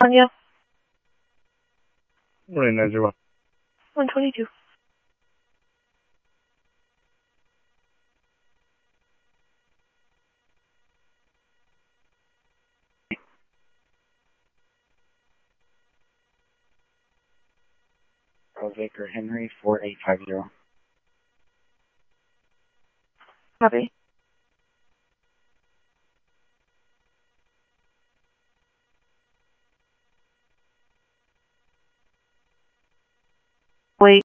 California. Morning, 901. 122. Baker Henry 4850. Copy.